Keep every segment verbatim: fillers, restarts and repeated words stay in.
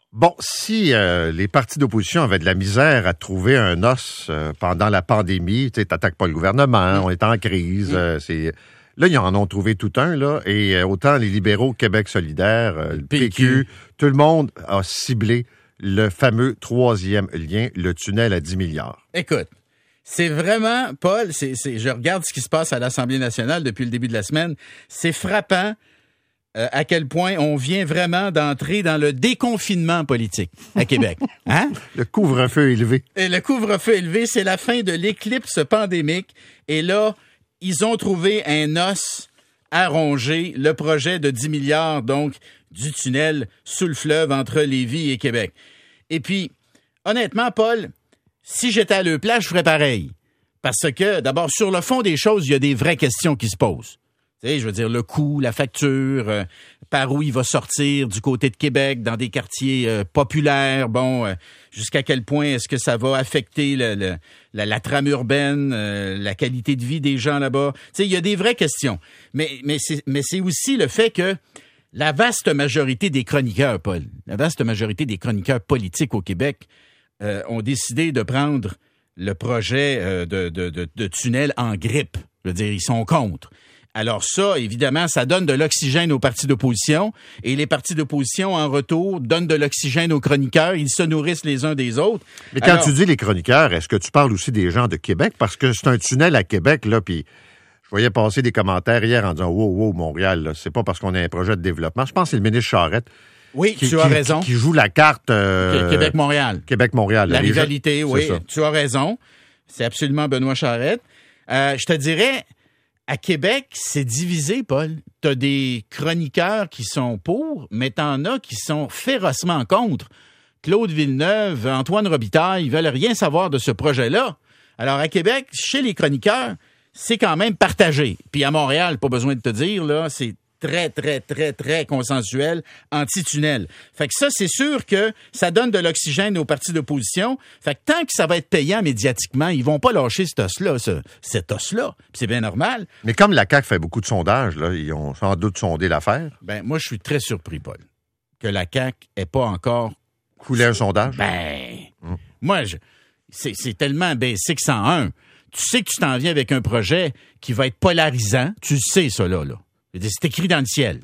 Bon, si euh, les partis d'opposition avaient de la misère à trouver un os euh, pendant la pandémie, tu sais, t'attaques pas le gouvernement, mmh. on est en crise, mmh. euh, c'est... Là, ils en ont trouvé tout un, là, et euh, autant les libéraux, Québec solidaire, euh, le P Q, P Q, tout le monde a ciblé le fameux troisième lien, le tunnel à dix milliards. Écoute, c'est vraiment, Paul, c'est, c'est, je regarde ce qui se passe à l'Assemblée nationale depuis le début de la semaine, c'est frappant euh, à quel point on vient vraiment d'entrer dans le déconfinement politique à Québec. Hein? Le couvre-feu élevé. Et le couvre-feu élevé, c'est la fin de l'éclipse pandémique, et là, ils ont trouvé un os à ronger, le projet de dix milliards, donc, du tunnel sous le fleuve entre Lévis et Québec. Et puis, honnêtement, Paul, si j'étais à leur place, je ferais pareil. Parce que, d'abord, sur le fond des choses, il y a des vraies questions qui se posent. Tu sais, je veux dire, le coût, la facture, euh, par où il va sortir du côté de Québec, dans des quartiers euh, populaires, bon, euh, jusqu'à quel point est-ce que ça va affecter le, le, la, la trame urbaine, euh, la qualité de vie des gens là-bas. Tu sais, il y a des vraies questions. Mais, mais, c'est, mais c'est aussi le fait que la vaste majorité des chroniqueurs, Paul, la vaste majorité des chroniqueurs politiques au Québec euh, ont décidé de prendre le projet euh, de, de, de, de tunnel en grippe. Je veux dire, ils sont contre. Alors ça, évidemment, ça donne de l'oxygène aux partis d'opposition et les partis d'opposition, en retour, donnent de l'oxygène aux chroniqueurs. Ils se nourrissent les uns des autres. Mais quand Alors, tu dis les chroniqueurs, est-ce que tu parles aussi des gens de Québec? Parce que c'est un tunnel à Québec, là, puis je voyais passer des commentaires hier en disant « Wow, wow, Montréal, là, c'est pas parce qu'on a un projet de développement. » Je pense que c'est le ministre Charette. Oui, qui, tu as qui, raison. Qui, qui joue la carte... Euh, Québec-Montréal. Québec-Montréal. La les rivalité, gens, oui. Tu as raison. C'est absolument Benoît Charette. Euh, je te dirais... À Québec, c'est divisé, Paul. T'as des chroniqueurs qui sont pour, mais t'en as qui sont férocement contre. Claude Villeneuve, Antoine Robitaille, ils veulent rien savoir de ce projet-là. Alors, à Québec, chez les chroniqueurs, c'est quand même partagé. Puis à Montréal, pas besoin de te dire, là, c'est très, très, très, très consensuel, anti-tunnel. Fait que ça, c'est sûr que ça donne de l'oxygène aux partis d'opposition. Fait que tant que ça va être payant médiatiquement, ils vont pas lâcher cet os-là, ce, cet os-là. Puis c'est bien normal. Mais comme la C A Q fait beaucoup de sondages, là, ils ont sans doute sondé l'affaire. Ben, moi, je suis très surpris, Paul, que la C A Q ait pas encore... Coulé un sondage? Ben, hum. moi, je, c'est, c'est tellement basique cent un. Tu sais que tu t'en viens avec un projet qui va être polarisant. Tu le sais, ça, là, là. C'est écrit dans le ciel.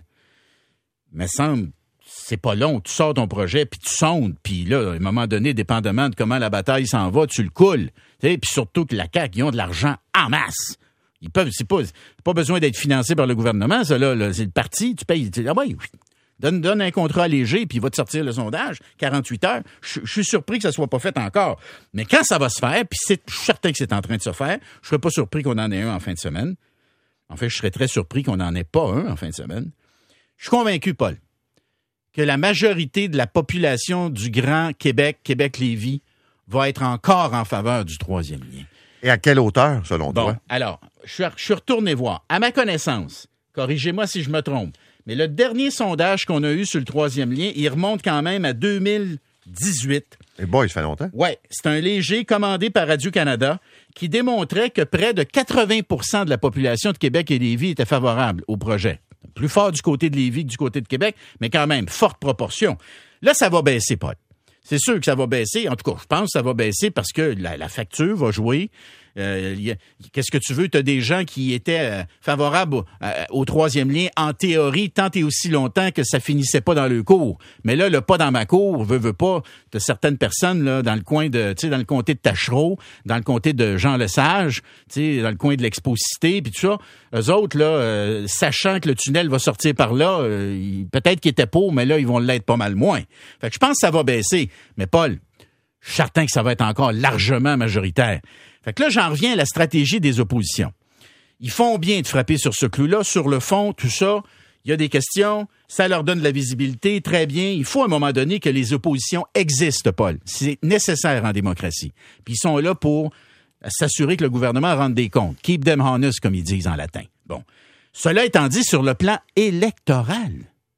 Mais semble, c'est pas long. Tu sors ton projet, puis tu sondes, puis là, à un moment donné, dépendamment de comment la bataille s'en va, tu le coules. Puis surtout que la C A Q, ils ont de l'argent en masse. Ils peuvent, c'est pas, c'est pas besoin d'être financé par le gouvernement, ça, là. là c'est le parti, tu payes. Tu, ah ouais, oui. Donne, donne un contrat léger, puis il va te sortir le sondage, quarante-huit heures. Je, je suis surpris que ça soit pas fait encore. Mais quand ça va se faire, puis c'est, je suis certain que c'est en train de se faire, je serais pas surpris qu'on en ait un en fin de semaine. En fait, je serais très surpris qu'on n'en ait pas un en fin de semaine. Je suis convaincu, Paul, que la majorité de la population du Grand Québec, Québec-Lévis, va être encore en faveur du troisième lien. Et à quelle hauteur, selon bon, toi? Alors, je suis, je suis retourné voir. À ma connaissance, corrigez-moi si je me trompe, mais le dernier sondage qu'on a eu sur le troisième lien, il remonte quand même à deux mille dix-huit. Et boy, ça fait longtemps. Oui, c'est un léger commandé par Radio-Canada qui démontrait que près de quatre-vingts pour cent de la population de Québec et Lévis était favorable au projet. Plus fort du côté de Lévis que du côté de Québec, mais quand même, forte proportion. Là, ça va baisser, Paul. C'est sûr que ça va baisser. En tout cas, je pense que ça va baisser parce que la, la facture va jouer. Euh, y a, qu'est-ce que tu veux? Tu as des gens qui étaient euh, favorables au, euh, au troisième lien, en théorie, tant et aussi longtemps que ça finissait pas dans le cours. Mais là, le pas dans ma cour, veut, veut pas, tu as certaines personnes là dans le coin de, tu sais, dans le comté de Tachereau, dans le comté de Jean-Lesage, tu sais, dans le coin de l'Expo-Cité, puis tout ça. Eux autres, là, euh, sachant que le tunnel va sortir par là, euh, ils, peut-être qu'ils étaient pauvres, mais là, ils vont l'être pas mal moins. Fait que je pense que ça va baisser. Mais Paul, je suis certain que ça va être encore largement majoritaire. Fait que là, j'en reviens à la stratégie des oppositions. Ils font bien de frapper sur ce clou-là, sur le fond, tout ça. Il y a des questions, ça leur donne de la visibilité, très bien. Il faut à un moment donné que les oppositions existent, Paul. C'est nécessaire en démocratie. Puis ils sont là pour s'assurer que le gouvernement rende des comptes. Keep them honest, comme ils disent en latin. Bon. Cela étant dit, sur le plan électoral,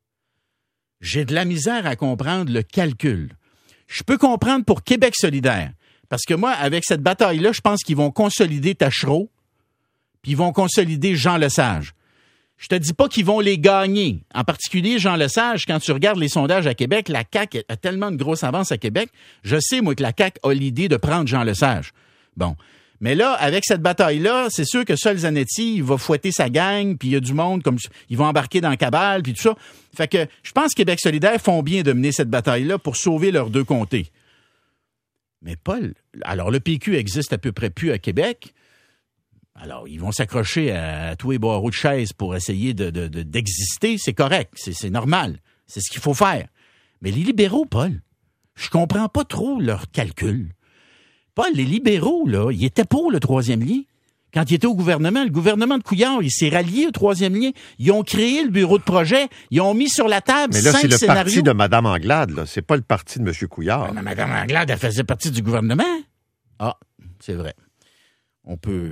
j'ai de la misère à comprendre le calcul. Je peux comprendre pour Québec solidaire. Parce que moi, avec cette bataille-là, je pense qu'ils vont consolider Tachereau, puis ils vont consolider Jean Lesage. Je te dis pas qu'ils vont les gagner. En particulier, Jean Lesage, quand tu regardes les sondages à Québec, la C A Q a tellement de grosse avance à Québec. Je sais, moi, que la C A Q a l'idée de prendre Jean Lesage. Bon. Mais là, avec cette bataille-là, c'est sûr que Sol Zanetti, il va fouetter sa gang, puis il y a du monde, comme ils vont embarquer dans la cabale, puis tout ça. Fait que je pense que Québec solidaire font bien de mener cette bataille-là pour sauver leurs deux comtés. Mais Paul, alors le P Q existe à peu près plus à Québec. Alors, ils vont s'accrocher à, à tous les barreaux de chaises pour essayer de, de, de, d'exister. C'est correct, c'est, c'est normal. C'est ce qu'il faut faire. Mais les libéraux, Paul, je comprends pas trop leurs calculs. Paul, les libéraux, là, ils étaient pour le troisième lien. Quand ils étaient au gouvernement, le gouvernement de Couillard, il s'est rallié au troisième lien. Ils ont créé le bureau de projet. Ils ont mis sur la table cinq scénarios. Mais là, c'est le scénarios. Parti de Mme Anglade, là. C'est pas le parti de M. Couillard. Mais Mme Anglade, elle faisait partie du gouvernement. Ah, c'est vrai. On peut...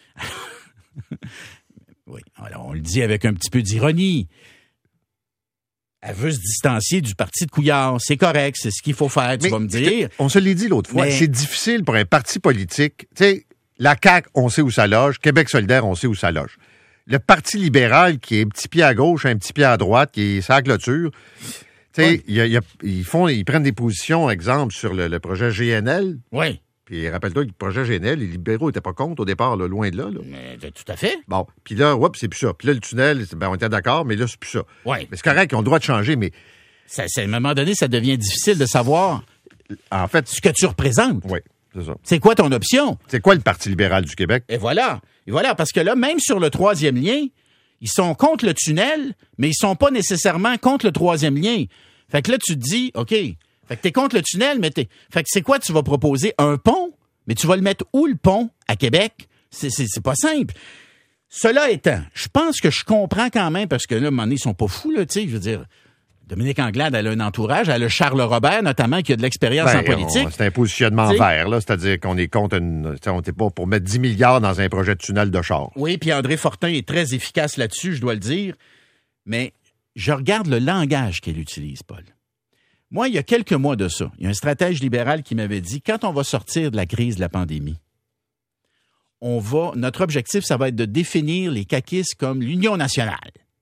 Oui, alors on le dit avec un petit peu d'ironie. Elle veut se distancier du parti de Couillard. C'est correct, c'est ce qu'il faut faire, tu mais vas me dire. On se l'est dit l'autre fois, mais... c'est difficile pour un parti politique. Tu sais, la C A Q, on sait où ça loge. Québec solidaire, on sait où ça loge. Le Parti libéral, qui est un petit pied à gauche, un petit pied à droite, qui est sa clôture, tu sais, oui. ils font, ils prennent des positions, exemple, sur le, le projet G N L. Oui. Puis rappelle-toi que le projet G N L, les libéraux n'étaient pas contre au départ, là, loin de là, là. Mais, tout à fait. Bon, puis là, ouais, c'est plus ça. Puis là, le tunnel, ben, on était d'accord, mais là, c'est plus ça. Oui. Mais c'est correct, ils ont le droit de changer, mais... Ça, c'est, à un moment donné, ça devient difficile de savoir en fait, ce que tu représentes. Oui, c'est ça. C'est quoi ton option? C'est quoi le Parti libéral du Québec? Et voilà. Et voilà, parce que là, même sur le troisième lien, ils sont contre le tunnel, mais ils sont pas nécessairement contre le troisième lien. Fait que là, tu te dis, OK, fait que t'es contre le tunnel, mais t'es... Fait que c'est quoi tu vas proposer? Un pont? Mais tu vas le mettre où, le pont, à Québec? C'est, c'est, c'est pas simple. Cela étant, je pense que je comprends quand même, parce que là, à un moment donné, ils sont pas fous, là, tu sais, je veux dire... Dominique Anglade, elle a un entourage, elle a Charles Robert, notamment, qui a de l'expérience ben, en politique. On, c'est un positionnement t'sais, vert, là, c'est-à-dire qu'on est contre une... On n'est pas pour mettre dix milliards dans un projet de tunnel de char. Oui, puis André Fortin est très efficace là-dessus, je dois le dire. Mais je regarde le langage qu'elle utilise, Paul. Moi, il y a quelques mois de ça, il y a un stratège libéral qui m'avait dit, quand on va sortir de la crise de la pandémie, on va, notre objectif, ça va être de définir les caquistes comme l'Union nationale.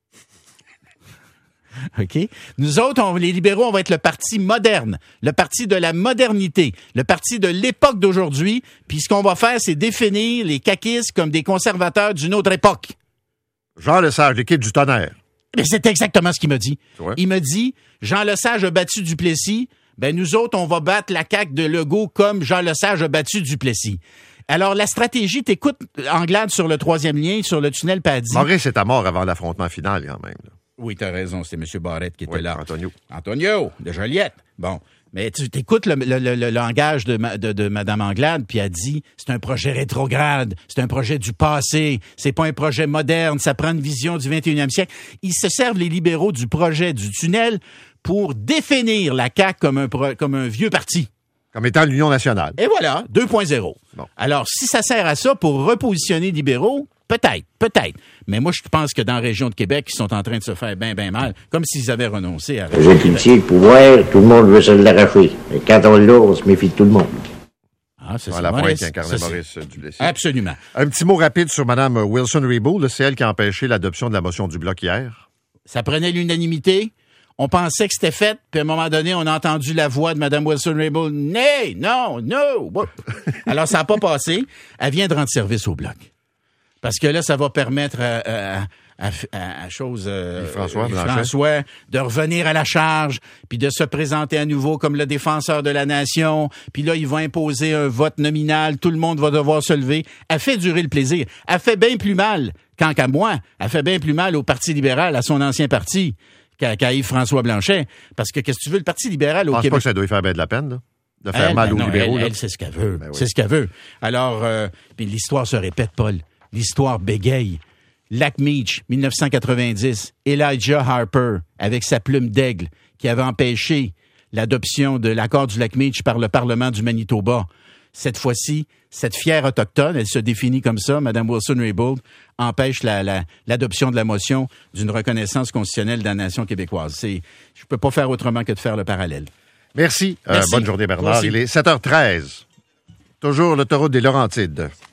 OK? Nous autres, on, les libéraux, on va être le parti moderne, le parti de la modernité, le parti de l'époque d'aujourd'hui, puis ce qu'on va faire, c'est définir les caquistes comme des conservateurs d'une autre époque. Jean Lesage, l'équipe du tonnerre. Mais c'est exactement ce qu'il m'a dit. Ouais. Il m'a dit, Jean Lesage a battu Duplessis, ben nous autres, on va battre la C A Q de Legault comme Jean Lesage a battu Duplessis. Alors, la stratégie, t'écoutes Anglade sur le troisième lien, sur le tunnel Paddy. Maurice est à mort avant l'affrontement final, quand même. Là. Oui, t'as raison, c'est M. Barrette qui était oui, là. Antonio. Antonio, de Joliette. Bon. Mais tu t'écoutes le, le, le, le langage de, de, de Mme Anglade, puis elle dit, c'est un projet rétrograde, c'est un projet du passé, c'est pas un projet moderne, ça prend une vision du vingt et unième siècle. Ils se servent, les libéraux, du projet du tunnel pour définir la C A Q comme un, pro, comme un vieux parti. Comme étant l'Union nationale. Et voilà, deux point zéro. Bon. Alors, si ça sert à ça pour repositionner les libéraux, peut-être, peut-être. Mais moi, je pense que dans la région de Québec, ils sont en train de se faire bien, bien mal, comme s'ils avaient renoncé à... J'ai pitié, le pouvoir, tout le monde veut se l'arracher. Et quand on l'a, on se méfie de tout le monde. Ah, c'est ça. À la pointe qui incarnait Maurice Duplessis. Absolument. Un petit mot rapide sur Mme Wilson-Raybould. C'est elle qui a empêché l'adoption de la motion du Bloc hier. Ça prenait l'unanimité. On pensait que c'était fait, puis à un moment donné, on a entendu la voix de Mme Wilson-Raybould. « Né, non, non! » Alors, ça n'a pas passé. Elle vient de rendre service au Bloc. Parce que là, ça va permettre à, à, à, à, à chose, euh, François, François de revenir à la charge, puis de se présenter à nouveau comme le défenseur de la nation. Puis là, ils vont imposer un vote nominal. Tout le monde va devoir se lever. Elle fait durer le plaisir. Elle fait bien plus mal, quand qu'à moi, elle fait bien plus mal au Parti libéral, à son ancien parti, qu'à, qu'à Yves-François Blanchet. Parce que, qu'est-ce que tu veux, le Parti libéral au Québec... Je pense Québec... pas que ça doit lui faire bien de la peine, là. De faire elle, mal ben aux non, libéraux. Elle, là. elle c'est ce qu'elle veut. Ben oui. C'est ce qu'elle veut. Alors, euh, puis l'histoire se répète, Paul. L'histoire bégaye. Lac-Meach, dix-neuf cent quatre-vingt-dix. Elijah Harper, avec sa plume d'aigle, qui avait empêché l'adoption de l'accord du Lac-Meach par le Parlement du Manitoba. Cette fois-ci, cette fière autochtone, elle se définit comme ça, Mme Wilson-Raybould, empêche la, la, l'adoption de la motion d'une reconnaissance constitutionnelle de la nation québécoise. C'est, je peux pas faire autrement que de faire le parallèle. Merci. Merci. Euh, bonne journée, Bernard. Merci. Il est sept heures treize. Toujours l'autoroute des Laurentides.